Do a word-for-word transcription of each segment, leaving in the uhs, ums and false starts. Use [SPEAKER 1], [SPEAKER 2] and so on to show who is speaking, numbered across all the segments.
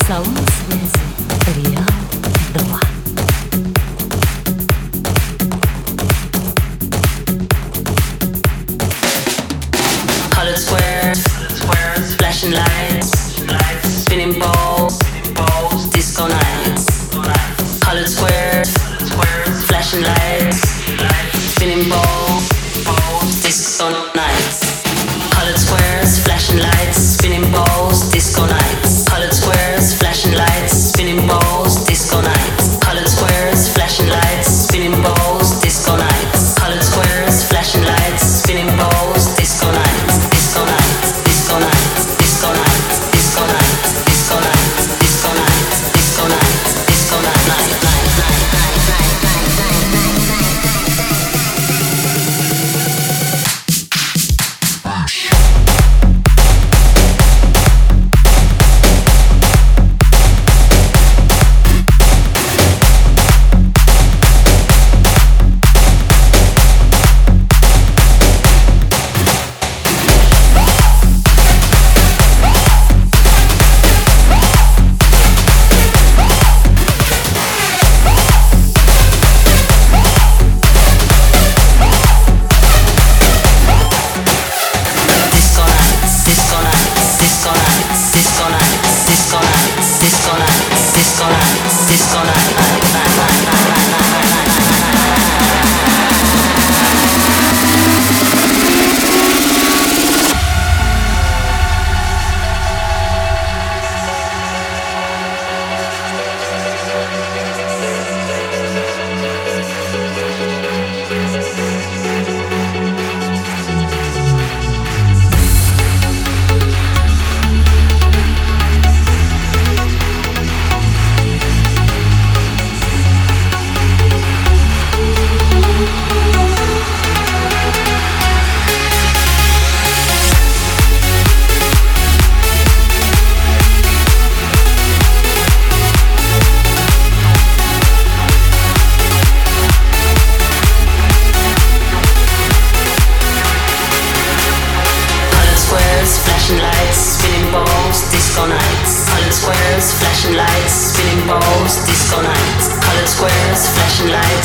[SPEAKER 1] Салон связи Риад два.
[SPEAKER 2] Colored squares, flashing lights, spinning balls, disco nights. Colored squares, flashing lights, spinning balls, disco nights. Colored squares, flashing lights, spinning balls, disco nights. Colored squares, flashing lights, spinning balls, disco nights. Colored squares, flashing lights, spinning balls, disco nights. Colored squares, flashing lights, spinning balls, disco nights. Disco nights, disco nights, disco nights, disco nights, disco nights, disco nights, disco nights, disco night, night, night, night, night, night, night, night,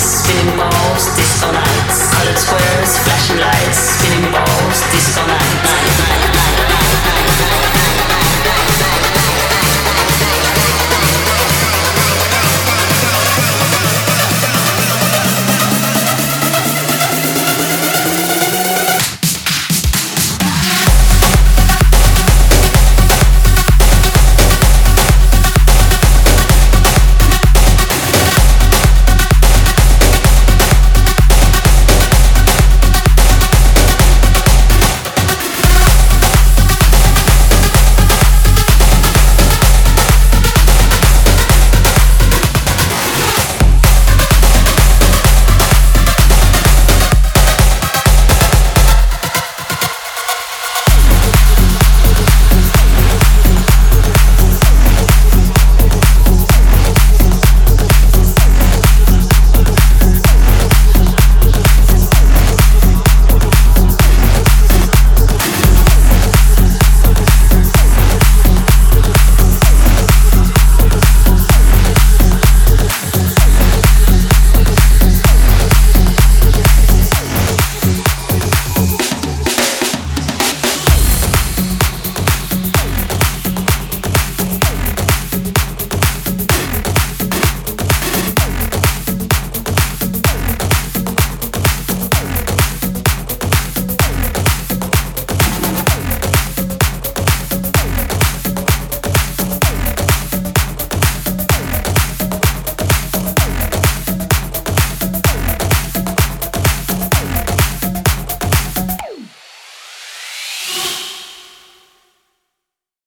[SPEAKER 2] disco night.